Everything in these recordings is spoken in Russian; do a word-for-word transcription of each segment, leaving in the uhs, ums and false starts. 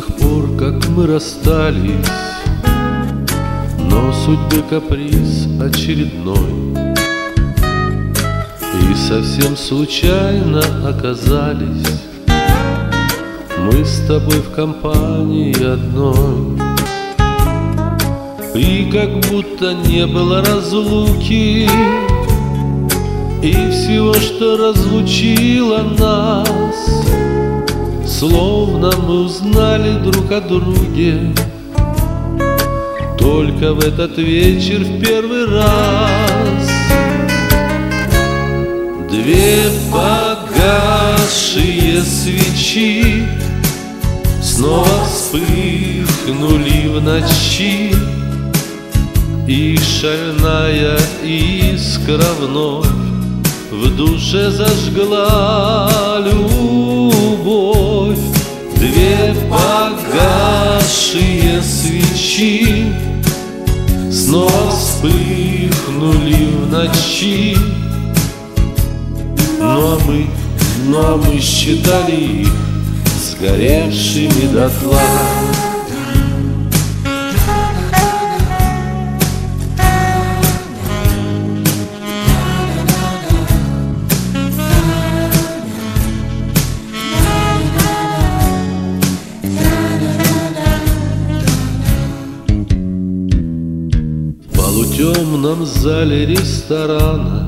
тех пор, как мы расстались, но судьбы каприз очередной, и совсем случайно оказались мы с тобой в компании одной. И как будто не было разлуки, и всего, что разлучило нас, словно мы узнали друг о друге только в этот вечер в первый раз. Две погасшие свечи снова вспыхнули в ночи, и шальная искра вновь в душе зажгла любовь. Две погасшие свечи снова вспыхнули в ночи, ну а мы, ну а мы считали их сгоревшими дотла. В полутемном зале ресторана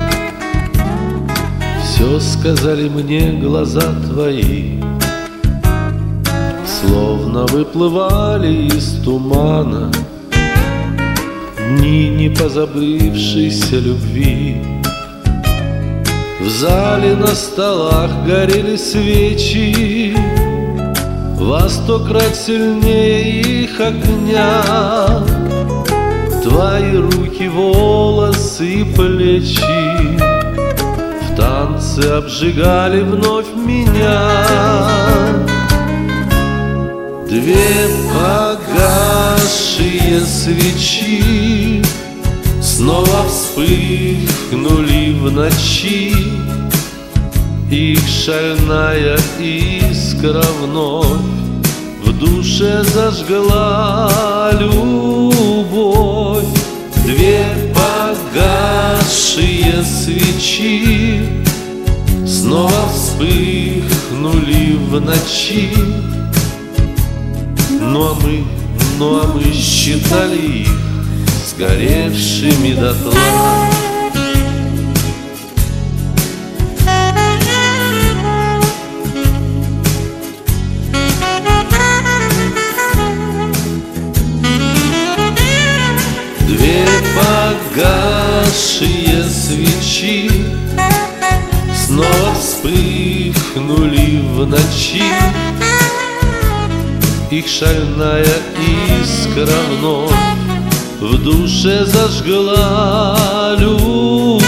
все сказали мне глаза твои, словно выплывали из тумана дни непозабывшейся любви. В зале на столах горели свечи во сто крат сильнее их огня. Твои руки, волосы и плечи в танце обжигали вновь меня. Две погасшие свечи снова вспыхнули в ночи, их шальная искра вновь в душе зажгла любовь. Две погасшие свечи снова вспыхнули в ночи, ну а мы, ну а мы считали их сгоревшими дотла. Две погасшие свечи снова вспыхнули в ночи, их шальная искра вновь в душе зажгла любовь.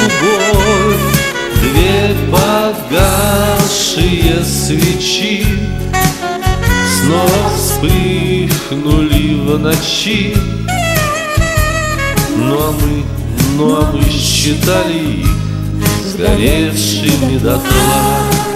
Две погасшие свечи снова вспыхнули в ночи, ну а мы, ну а мы считали их сгоревшими дотла.